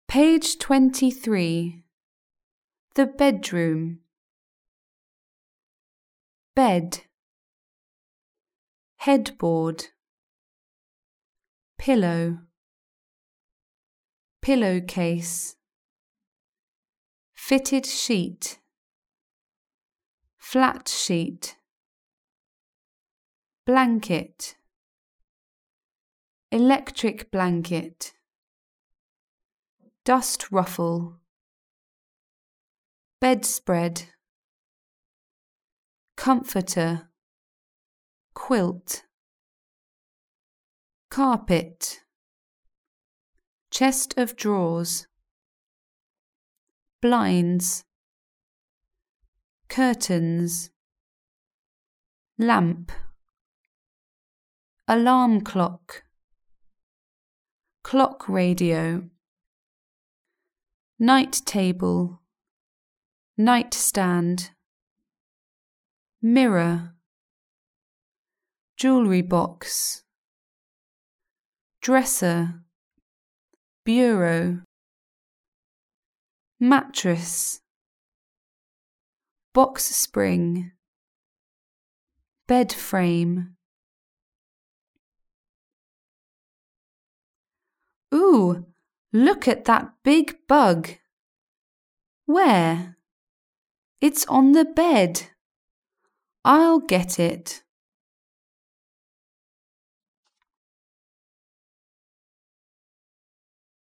Page 23. The bedroom. Bed. Headboard. Pillow. Pillowcase. Fitted sheet. Flat sheet. Blanket. Electric blanket. Dust ruffle. Bedspread. Comforter. Quilt. Carpet. Chest of drawers. Blinds. Curtains. Lamp. Alarm clock. Clock radio. Night table. Nightstand. Mirror. Jewellery box. Dresser. Bureau. Mattress. Box spring. Bed frame. Ooh, look at that big bug. Where? It's on the bed. I'll get it.